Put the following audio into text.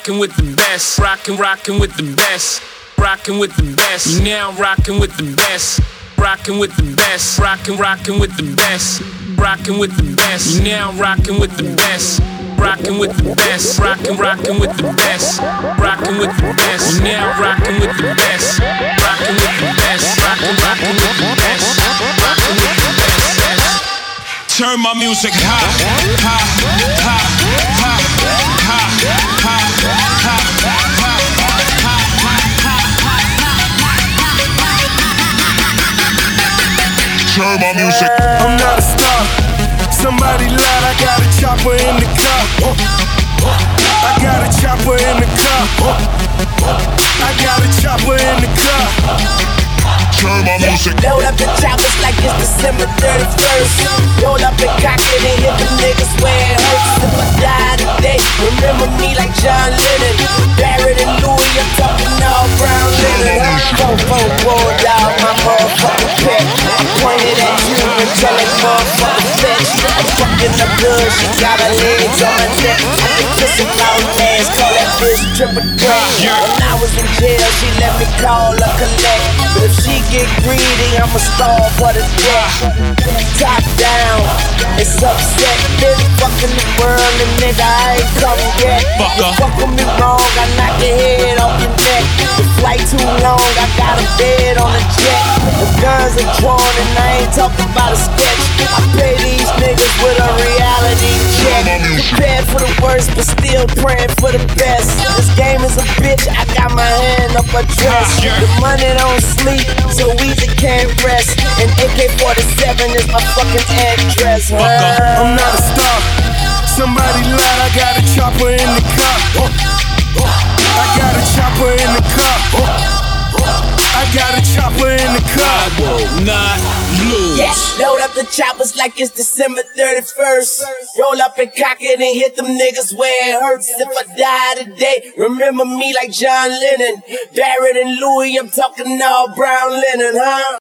rocking with the best. Rocking with the best. Rocking with the best. You now rocking with the best. Rocking with the best. Rocking with the best. Rocking with the best. You now rocking with the best. Rocking with the best. Rocking with the best. Rocking with the best. You now rocking with the best. Rocking with the best. Rocking with the best. Rocking with the best. Turn my music high, high, high, high, high, high, high. Turn my music. I'm not a star. Somebody lied, I got a chopper in the car. I got a chopper in the car. I got a chopper in the car. Turn my music. Load up the choppers like it's December 31st. Roll up and cock it and hit the niggas where it hurts. If I die today, remember me like John Lennon. Barrett and Louis, I'm talking all brown linen. Roll down my motherfucking pet. I pointed at you and tell that motherfucker fetch. I'm fucking up good, she got her legs on my neck. I can kiss her loud ass, call that bitch triple threat. When I was in jail, she let me call her collect. But if she get greedy, I'ma stall for the debt. Top down, it's upset. Been fucking the world and nigga, I ain't come yet. You fuck with me wrong, I knock your head off your neck. The flight too long, I got a bed on the jet. The guns are drawn and I ain't talking about a sketch. I pay these niggas with a reality check. Prepared for the worst, but still praying for the best. This game is a bitch, I got my hand up her dress. The money don't sleep, so easy can't rest. And AK-47 is my fucking address. I'm not a star. Somebody lied, I got a chopper in the car. I got a chopper in the car. I got a chopper in the car. I will not lose. Yeah, load up the choppers like it's December 31st. Roll up and cock it and hit them niggas where it hurts. If I die today, remember me like John Lennon. Barrett and Louis, I'm talking all brown linen, huh?